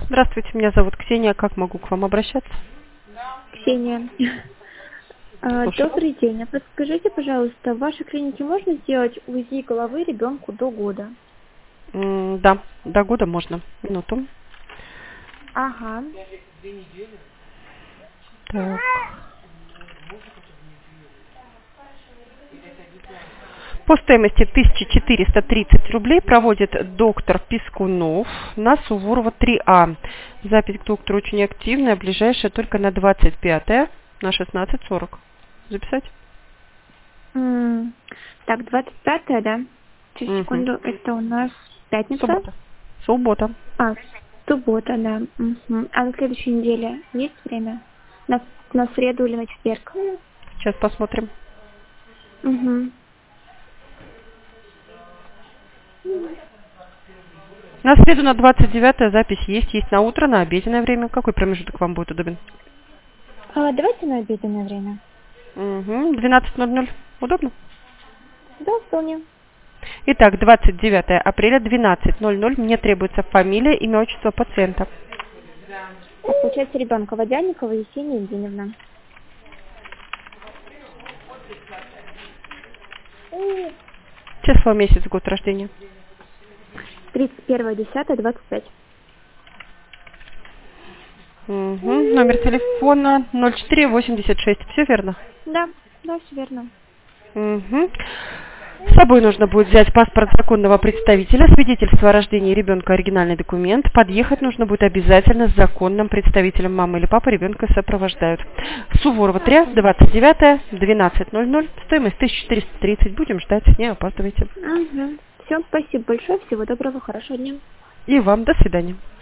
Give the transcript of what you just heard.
Здравствуйте, меня зовут Ксения. Как могу к вам обращаться? Ксения. Слушаю. Добрый день. А подскажите, пожалуйста, в вашей клинике можно сделать УЗИ головы ребенку до года? Да, до года можно. Минуту. Ага. Так. По стоимости 1430 рублей проводит доктор Пискунов на Суворова 3А. Запись к доктору очень активная, ближайшая только на 25 на 16:40. Записать? Так, 25-е, да? Через Угу. секунду, это у нас пятница? Суббота. Суббота. Суббота, да. Угу. А на следующей неделе есть время? На среду или на четверг? Сейчас посмотрим. Угу. На среду на 29 запись есть на утро, на обеденное время. Какой промежуток вам будет удобен? Давайте на обеденное время. Угу. 12:00. Удобно? Да, вполне. Итак, 29 апреля, 12:00. Мне требуется фамилия, имя, отчество пациента. Так, получается, ребенка Водяникова Есения Евгеньевна. Число, месяц, год рождения. 31.10.25. Угу. Номер телефона 0486. Все верно? Да, все верно. Угу. С собой нужно будет взять паспорт законного представителя, свидетельство о рождении ребенка, оригинальный документ. Подъехать нужно будет обязательно с законным представителем. Мама или папа ребенка сопровождают. Суворова 3, 29, 12:00. Стоимость 1430. Будем ждать, не опаздывайте. Угу. Все, спасибо большое. Всего доброго, хорошего дня. И вам до свидания.